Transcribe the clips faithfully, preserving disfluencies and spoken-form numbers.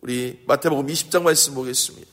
우리 마태복음 이십 장 말씀 보겠습니다.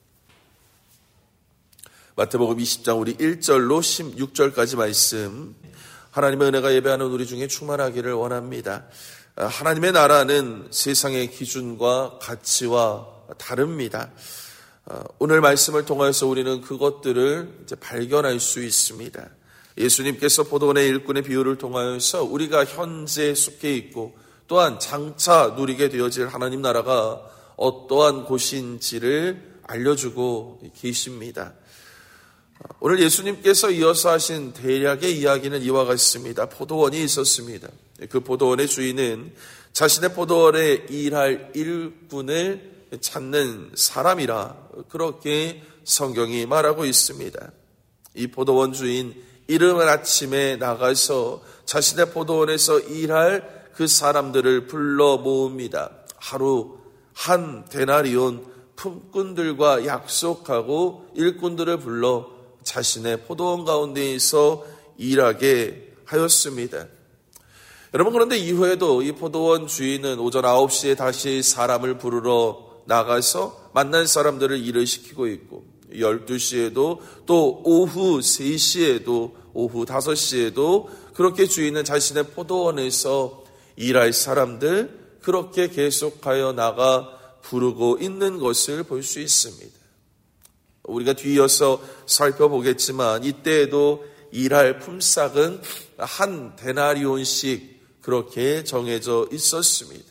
마태복음 이십 장 우리 일 절로 십육 절까지 말씀, 하나님의 은혜가 예배하는 우리 중에 충만하기를 원합니다. 하나님의 나라는 세상의 기준과 가치와 다릅니다. 오늘 말씀을 통해서 우리는 그것들을 이제 발견할 수 있습니다. 예수님께서 포도원의 일꾼의 비유를 통하여서 우리가 현재 속해 있고 또한 장차 누리게 되어질 하나님 나라가 어떠한 곳인지를 알려주고 계십니다. 오늘 예수님께서 이어서 하신 대략의 이야기는 이와 같습니다. 포도원이 있었습니다. 그 포도원의 주인은 자신의 포도원에 일할 일꾼을 찾는 사람이라 그렇게 성경이 말하고 있습니다. 이 포도원 주인 이른 아침에 나가서 자신의 포도원에서 일할 그 사람들을 불러 모읍니다. 하루 한 데나리온 품꾼들과 약속하고 일꾼들을 불러 자신의 포도원 가운데에서 일하게 하였습니다. 여러분, 그런데 이후에도 이 포도원 주인은 오전 아홉 시에 다시 사람을 부르러 나가서 만난 사람들을 일을 시키고 있고, 열두 시에도 또 오후 세 시에도 오후 다섯 시에도 그렇게 주인은 자신의 포도원에서 일할 사람들 그렇게 계속하여 나가 부르고 있는 것을 볼 수 있습니다. 우리가 뒤이어서 살펴보겠지만 이때에도 일할 품삯은 한 데나리온씩 그렇게 정해져 있었습니다.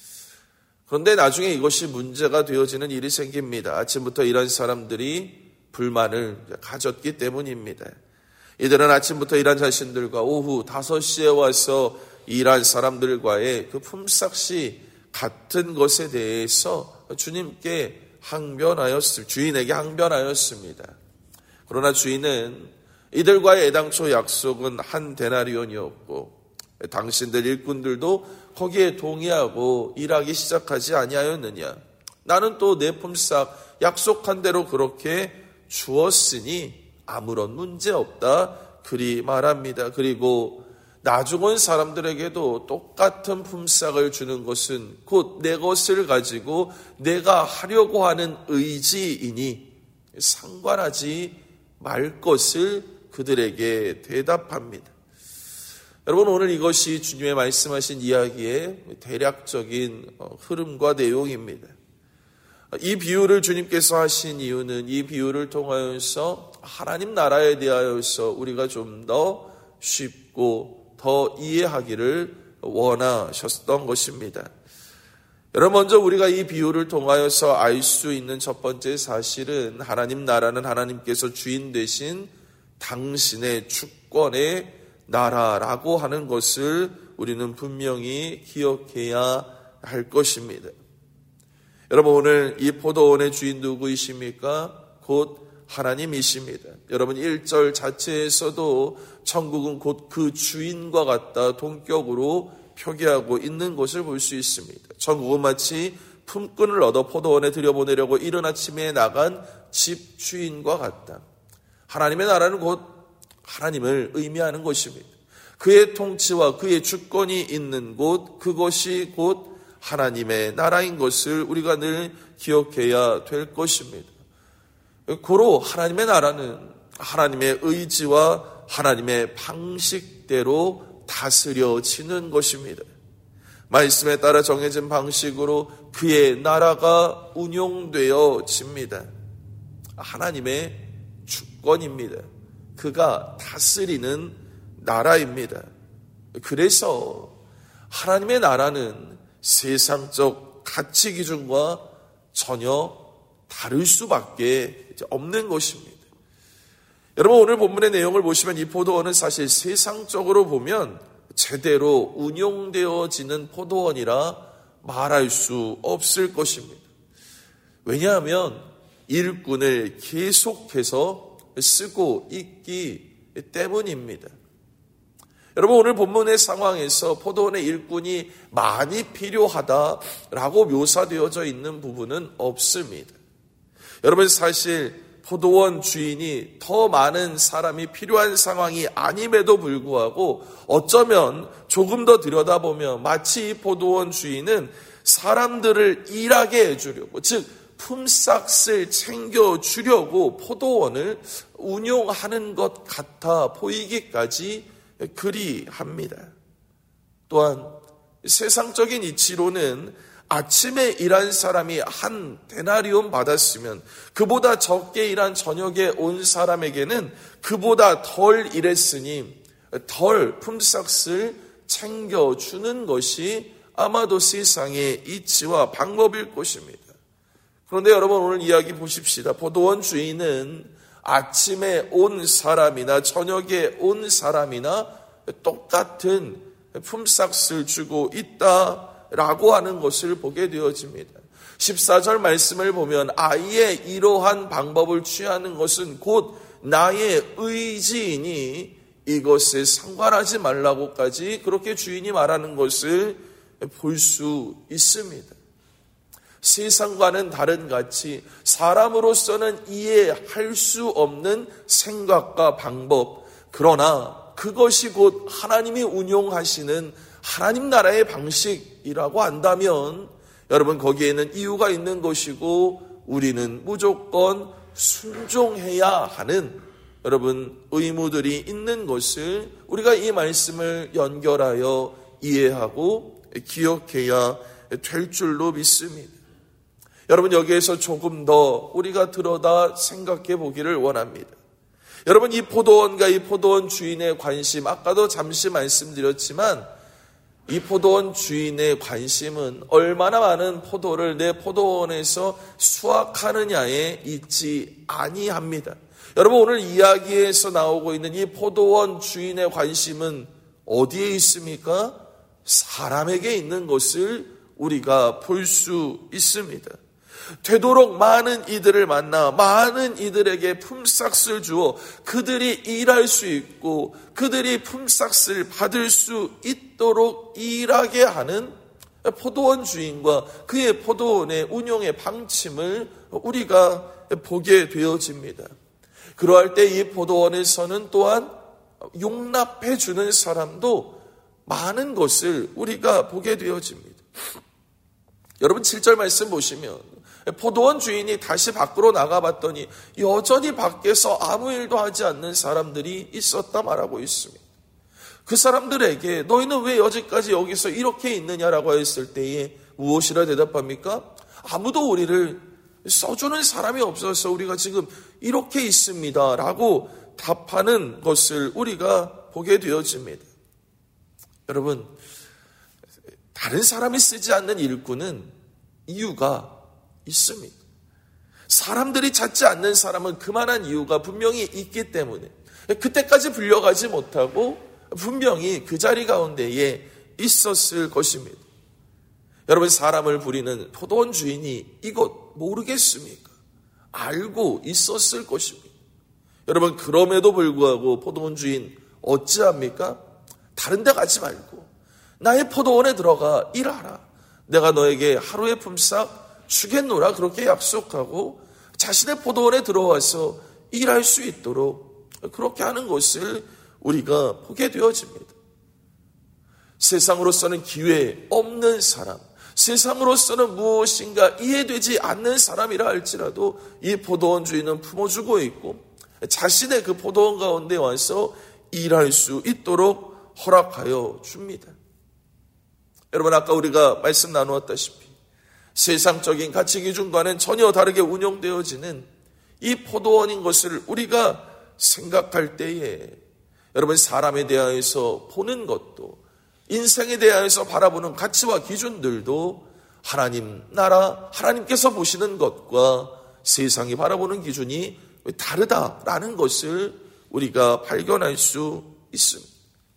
그런데 나중에 이것이 문제가 되어지는 일이 생깁니다. 아침부터 일한 사람들이 불만을 가졌기 때문입니다. 이들은 아침부터 일한 자신들과 오후 다섯 시에 와서 일한 사람들과의 그 품삯이 같은 것에 대해서 주님께 항변하였습니다. 주인에게 항변하였습니다. 그러나 주인은 이들과의 애당초 약속은 한 데나리온이었고 당신들 일꾼들도 거기에 동의하고 일하기 시작하지 아니하였느냐. 나는 또 내 품삯 약속한 대로 그렇게 주었으니 아무런 문제 없다. 그리 말합니다. 그리고 나중 온 사람들에게도 똑같은 품삯을 주는 것은 곧 내 것을 가지고 내가 하려고 하는 의지이니 상관하지 말 것을 그들에게 대답합니다. 여러분, 오늘 이것이 주님의 말씀하신 이야기의 대략적인 흐름과 내용입니다. 이 비유를 주님께서 하신 이유는 이 비유를 통하여서 하나님 나라에 대하여서 우리가 좀 더 쉽고 더 이해하기를 원하셨던 것입니다. 여러분, 먼저 우리가 이 비유를 통하여서 알 수 있는 첫 번째 사실은 하나님 나라는 하나님께서 주인 되신 당신의 주권의 나라라고 하는 것을 우리는 분명히 기억해야 할 것입니다. 여러분, 오늘 이 포도원의 주인 누구이십니까? 곧 하나님이십니다. 여러분, 일 절 자체에서도 천국은 곧 그 주인과 같다 동격으로 표기하고 있는 것을 볼 수 있습니다. 천국은 마치 품꾼을 얻어 포도원에 들여보내려고 이른 아침에 나간 집 주인과 같다. 하나님의 나라는 곧 하나님을 의미하는 것입니다. 그의 통치와 그의 주권이 있는 곳, 그것이 곧 하나님의 나라인 것을 우리가 늘 기억해야 될 것입니다. 고로 하나님의 나라는 하나님의 의지와 하나님의 방식대로 다스려지는 것입니다. 말씀에 따라 정해진 방식으로 그의 나라가 운용되어집니다. 하나님의 주권입니다. 그가 다스리는 나라입니다. 그래서 하나님의 나라는 세상적 가치 기준과 전혀 다를 수밖에 없는 것입니다. 여러분, 오늘 본문의 내용을 보시면 이 포도원은 사실 세상적으로 보면 제대로 운용되어지는 포도원이라 말할 수 없을 것입니다. 왜냐하면 일꾼을 계속해서 쓰고 있기 때문입니다. 여러분, 오늘 본문의 상황에서 포도원의 일꾼이 많이 필요하다라고 묘사되어져 있는 부분은 없습니다. 여러분, 사실 포도원 주인이 더 많은 사람이 필요한 상황이 아님에도 불구하고 어쩌면 조금 더 들여다보면 마치 이 포도원 주인은 사람들을 일하게 해주려고, 즉 품삯을 챙겨주려고 포도원을 운용하는 것 같아 보이기까지 그리합니다. 또한 세상적인 이치로는 아침에 일한 사람이 한 데나리온 받았으면 그보다 적게 일한 저녁에 온 사람에게는 그보다 덜 일했으니 덜 품삯을 챙겨주는 것이 아마도 세상의 이치와 방법일 것입니다. 그런데 여러분, 오늘 이야기 보십시다. 포도원 주인은 아침에 온 사람이나 저녁에 온 사람이나 똑같은 품삯을 주고 있다라고 하는 것을 보게 되어집니다. 십사 절 말씀을 보면 아예 이러한 방법을 취하는 것은 곧 나의 의지이니 이것에 상관하지 말라고까지 그렇게 주인이 말하는 것을 볼 수 있습니다. 세상과는 다른 같이 사람으로서는 이해할 수 없는 생각과 방법, 그러나 그것이 곧 하나님이 운용하시는 하나님 나라의 방식이라고 한다면 여러분, 거기에는 이유가 있는 것이고 우리는 무조건 순종해야 하는 여러분 의무들이 있는 것을 우리가 이 말씀을 연결하여 이해하고 기억해야 될 줄로 믿습니다. 여러분, 여기에서 조금 더 우리가 들여다 생각해 보기를 원합니다. 여러분, 이 포도원과 이 포도원 주인의 관심, 아까도 잠시 말씀드렸지만 이 포도원 주인의 관심은 얼마나 많은 포도를 내 포도원에서 수확하느냐에 있지 아니합니다. 여러분, 오늘 이야기에서 나오고 있는 이 포도원 주인의 관심은 어디에 있습니까? 사람에게 있는 것을 우리가 볼 수 있습니다. 되도록 많은 이들을 만나 많은 이들에게 품삯을 주어 그들이 일할 수 있고 그들이 품삯을 받을 수 있도록 일하게 하는 포도원 주인과 그의 포도원의 운용의 방침을 우리가 보게 되어집니다. 그러할 때 이 포도원에서는 또한 용납해 주는 사람도 많은 것을 우리가 보게 되어집니다. 여러분, 칠 절 말씀 보시면 포도원 주인이 다시 밖으로 나가봤더니 여전히 밖에서 아무 일도 하지 않는 사람들이 있었다 말하고 있습니다. 그 사람들에게 너희는 왜 여지까지 여기서 이렇게 있느냐라고 했을 때에 무엇이라 대답합니까? 아무도 우리를 써주는 사람이 없어서 우리가 지금 이렇게 있습니다 라고 답하는 것을 우리가 보게 되어집니다. 여러분, 다른 사람이 쓰지 않는 일꾼은 이유가 있습니다. 사람들이 찾지 않는 사람은 그만한 이유가 분명히 있기 때문에 그때까지 불려가지 못하고 분명히 그 자리 가운데에 있었을 것입니다. 여러분, 사람을 부리는 포도원 주인이 이것 모르겠습니까? 알고 있었을 것입니다. 여러분, 그럼에도 불구하고 포도원 주인 어찌합니까? 다른 데 가지 말고 나의 포도원에 들어가 일하라. 내가 너에게 하루의 품삯 주겠노라 그렇게 약속하고 자신의 포도원에 들어와서 일할 수 있도록 그렇게 하는 것을 우리가 보게 되어집니다. 세상으로서는 기회 없는 사람, 세상으로서는 무엇인가 이해되지 않는 사람이라 할지라도 이 포도원 주인은 품어주고 있고 자신의 그 포도원 가운데 와서 일할 수 있도록 허락하여 줍니다. 여러분, 아까 우리가 말씀 나누었다시피 세상적인 가치 기준과는 전혀 다르게 운영되어지는 이 포도원인 것을 우리가 생각할 때에 여러분, 사람에 대하여서 보는 것도 인생에 대하여서 바라보는 가치와 기준들도 하나님 나라, 하나님께서 보시는 것과 세상이 바라보는 기준이 다르다라는 것을 우리가 발견할 수 있습니다.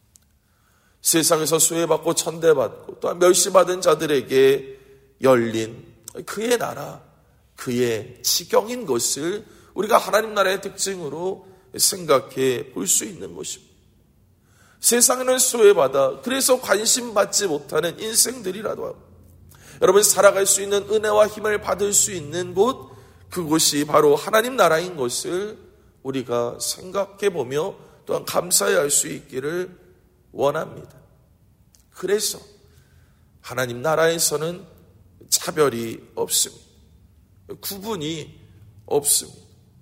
세상에서 수혜받고 천대받고 또한 멸시받은 자들에게 열린 그의 나라, 그의 지경인 것을 우리가 하나님 나라의 특징으로 생각해 볼 수 있는 것입니다. 세상에는 수혜받아 그래서 관심받지 못하는 인생들이라도 하고 여러분, 살아갈 수 있는 은혜와 힘을 받을 수 있는 곳, 그곳이 바로 하나님 나라인 것을 우리가 생각해 보며 또한 감사해 할 수 있기를 원합니다. 그래서 하나님 나라에서는 차별이 없습니다. 구분이 없습니다.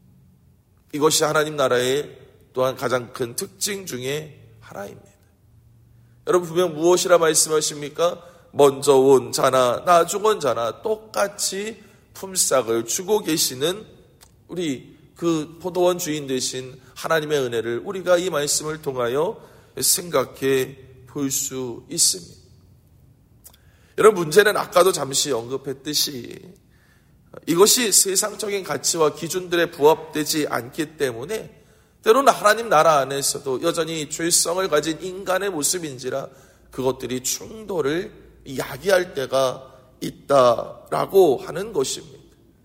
이것이 하나님 나라의 또한 가장 큰 특징 중에 하나입니다. 여러분 분명 무엇이라 말씀하십니까? 먼저 온 자나 나중 온 자나 똑같이 품삯을 주고 계시는 우리 그 포도원 주인 되신 하나님의 은혜를 우리가 이 말씀을 통하여 생각해 볼 수 있습니다. 여러분 문제는 아까도 잠시 언급했듯이 이것이 세상적인 가치와 기준들에 부합되지 않기 때문에 때로는 하나님 나라 안에서도 여전히 죄성을 가진 인간의 모습인지라 그것들이 충돌을 야기할 때가 있다라고 하는 것입니다.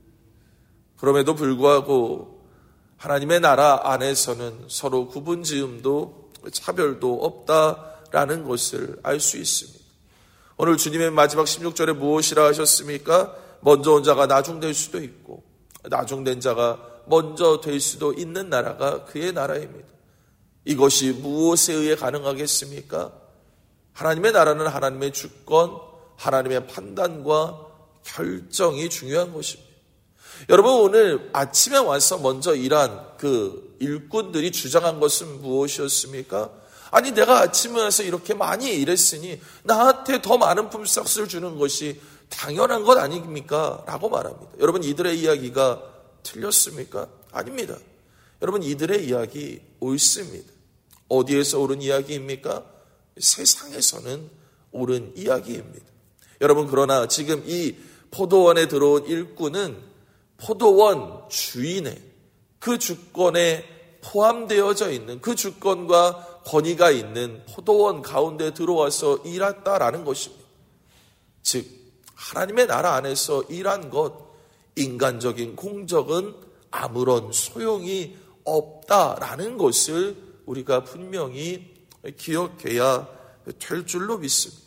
그럼에도 불구하고 하나님의 나라 안에서는 서로 구분지음도 차별도 없다라는 것을 알 수 있습니다. 오늘 주님의 마지막 십육 절에 무엇이라 하셨습니까? 먼저 온 자가 나중될 수도 있고 나중된 자가 먼저 될 수도 있는 나라가 그의 나라입니다. 이것이 무엇에 의해 가능하겠습니까? 하나님의 나라는 하나님의 주권, 하나님의 판단과 결정이 중요한 것입니다. 여러분 오늘 아침에 와서 먼저 일한 그 일꾼들이 주장한 것은 무엇이었습니까? 아니 내가 아침에 와서 이렇게 많이 일했으니 나한테 더 많은 품삯을 주는 것이 당연한 것 아닙니까? 라고 말합니다. 여러분 이들의 이야기가 틀렸습니까? 아닙니다. 여러분 이들의 이야기 옳습니다. 어디에서 옳은 이야기입니까? 세상에서는 옳은 이야기입니다. 여러분 그러나 지금 이 포도원에 들어온 일꾼은 포도원 주인의 그 주권에 포함되어져 있는 그 주권과 권위가 있는 포도원 가운데 들어와서 일했다라는 것입니다. 즉 하나님의 나라 안에서 일한 것 인간적인 공적은 아무런 소용이 없다라는 것을 우리가 분명히 기억해야 될 줄로 믿습니다.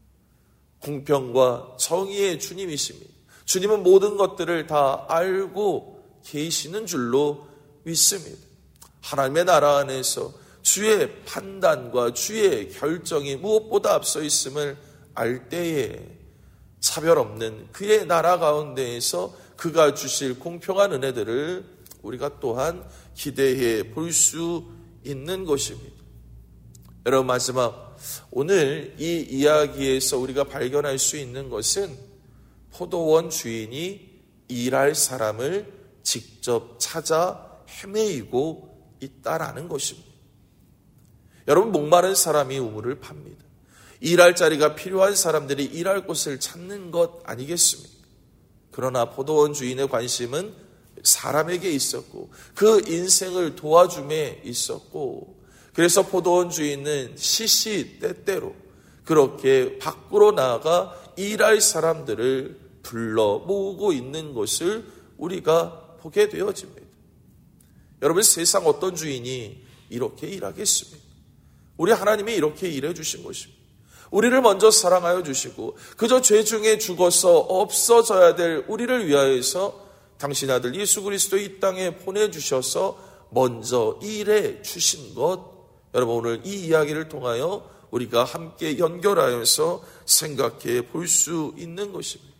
공평과 정의의 주님이십니다. 주님은 모든 것들을 다 알고 계시는 줄로 믿습니다. 하나님의 나라 안에서 주의 판단과 주의 결정이 무엇보다 앞서 있음을 알 때에 차별 없는 그의 나라 가운데에서 그가 주실 공평한 은혜들을 우리가 또한 기대해 볼 수 있는 것입니다. 여러분 마지막 오늘 이 이야기에서 우리가 발견할 수 있는 것은 포도원 주인이 일할 사람을 직접 찾아 헤매이고 있다라는 것입니다. 여러분 목마른 사람이 우물을 팝니다. 일할 자리가 필요한 사람들이 일할 곳을 찾는 것 아니겠습니까? 그러나 포도원 주인의 관심은 사람에게 있었고 그 인생을 도와줌에 있었고 그래서 포도원 주인은 시시때때로 그렇게 밖으로 나아가 일할 사람들을 불러 모으고 있는 것을 우리가 보게 되어집니다. 여러분 세상 어떤 주인이 이렇게 일하겠습니까? 우리 하나님이 이렇게 일해 주신 것입니다. 우리를 먼저 사랑하여 주시고 그저 죄 중에 죽어서 없어져야 될 우리를 위하여서 당신 아들 예수 그리스도 이 땅에 보내주셔서 먼저 일해 주신 것 여러분 오늘 이 이야기를 통하여 우리가 함께 연결하여서 생각해 볼 수 있는 것입니다.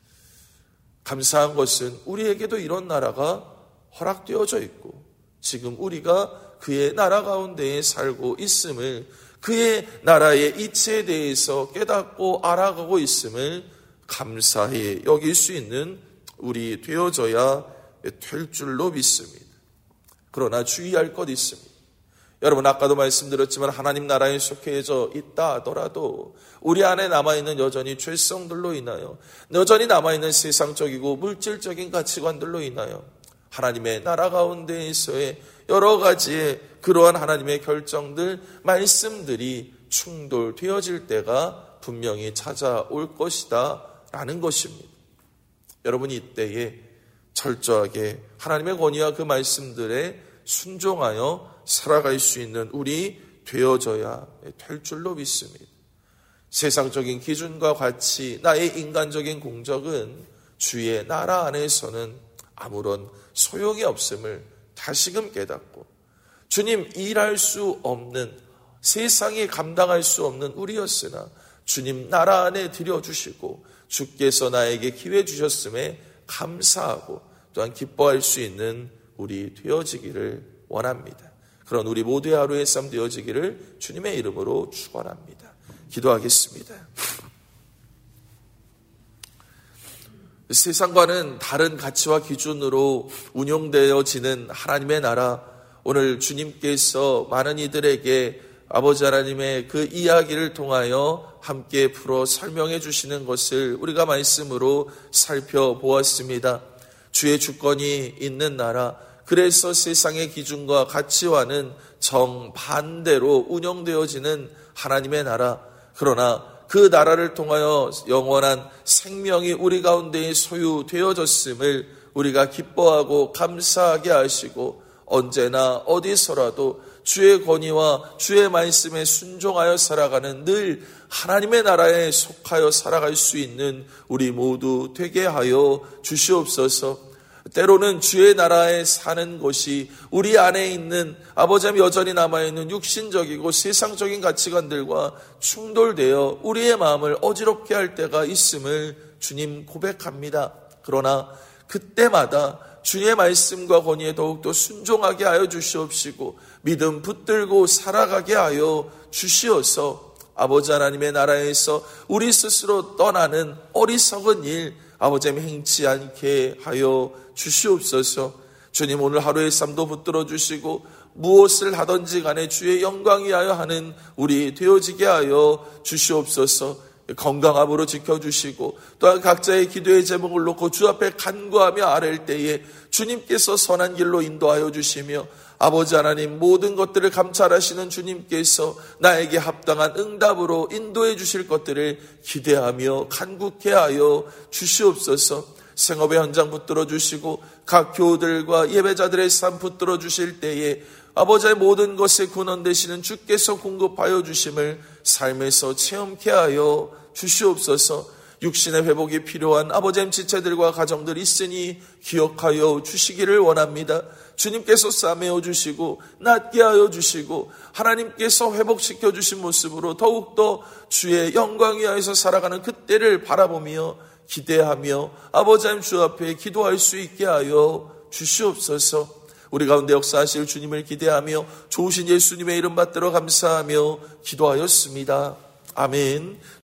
감사한 것은 우리에게도 이런 나라가 허락되어져 있고 지금 우리가 그의 나라 가운데에 살고 있음을 그의 나라의 이치에 대해서 깨닫고 알아가고 있음을 감사해 여길 수 있는 우리 되어져야 될 줄로 믿습니다. 그러나 주의할 것 있습니다. 여러분 아까도 말씀드렸지만 하나님 나라에 속해져 있다 하더라도 우리 안에 남아있는 여전히 죄성들로 인하여 여전히 남아있는 세상적이고 물질적인 가치관들로 인하여 하나님의 나라 가운데에서의 여러 가지의 그러한 하나님의 결정들, 말씀들이 충돌되어질 때가 분명히 찾아올 것이다 라는 것입니다. 여러분이 이때에 철저하게 하나님의 권위와 그 말씀들에 순종하여 살아갈 수 있는 우리 되어져야 될 줄로 믿습니다. 세상적인 기준과 가치, 나의 인간적인 공적은 주의 나라 안에서는 아무런 소용이 없음을 다시금 깨닫고 주님 일할 수 없는 세상이 감당할 수 없는 우리였으나 주님 나라 안에 들여주시고 주께서 나에게 기회 주셨음에 감사하고 또한 기뻐할 수 있는 우리 되어지기를 원합니다. 그런 우리 모두의 하루의 삶 되어지기를 주님의 이름으로 축원합니다. 기도하겠습니다. 세상과는 다른 가치와 기준으로 운용되어지는 하나님의 나라, 오늘 주님께서 많은 이들에게 아버지 하나님의 그 이야기를 통하여 함께 풀어 설명해 주시는 것을 우리가 말씀으로 살펴보았습니다. 주의 주권이 있는 나라, 그래서 세상의 기준과 가치와는 정반대로 운영되어지는 하나님의 나라, 그러나 그 나라를 통하여 영원한 생명이 우리 가운데 소유되어졌음을 우리가 기뻐하고 감사하게 하시고 언제나 어디서라도 주의 권위와 주의 말씀에 순종하여 살아가는 늘 하나님의 나라에 속하여 살아갈 수 있는 우리 모두 되게 하여 주시옵소서. 때로는 주의 나라에 사는 것이 우리 안에 있는 아버지 하나님 여전히 남아있는 육신적이고 세상적인 가치관들과 충돌되어 우리의 마음을 어지럽게 할 때가 있음을 주님 고백합니다. 그러나 그때마다 주의 말씀과 권위에 더욱더 순종하게 하여 주시옵시고 믿음 붙들고 살아가게 하여 주시어서 아버지 하나님의 나라에서 우리 스스로 떠나는 어리석은 일 아버지 하나님 행치 않게 하여 주시옵소서. 주님 오늘 하루의 삶도 붙들어 주시고 무엇을 하든지 간에 주의 영광 위하여 하는 우리 되어지게 하여 주시옵소서. 건강함으로 지켜주시고 또한 각자의 기도의 제목을 놓고 주 앞에 간구하며 아랠 때에 주님께서 선한 길로 인도하여 주시며 아버지 하나님 모든 것들을 감찰하시는 주님께서 나에게 합당한 응답으로 인도해 주실 것들을 기대하며 간구케 하여 주시옵소서. 생업의 현장 붙들어 주시고 각 교우들과 예배자들의 삶 붙들어 주실 때에 아버지의 모든 것에 근원 되시는 주께서 공급하여 주심을 삶에서 체험케 하여 주시옵소서. 육신의 회복이 필요한 아버지의 지체들과 가정들 있으니 기억하여 주시기를 원합니다. 주님께서 싸매어 주시고 낫게 하여 주시고 하나님께서 회복시켜 주신 모습으로 더욱더 주의 영광 위하여서 살아가는 그때를 바라보며 기대하며 아버지 하나님 주 앞에 기도할 수 있게 하여 주시옵소서. 우리 가운데 역사하실 주님을 기대하며 좋으신 예수님의 이름 받들어 감사하며 기도하였습니다. 아멘.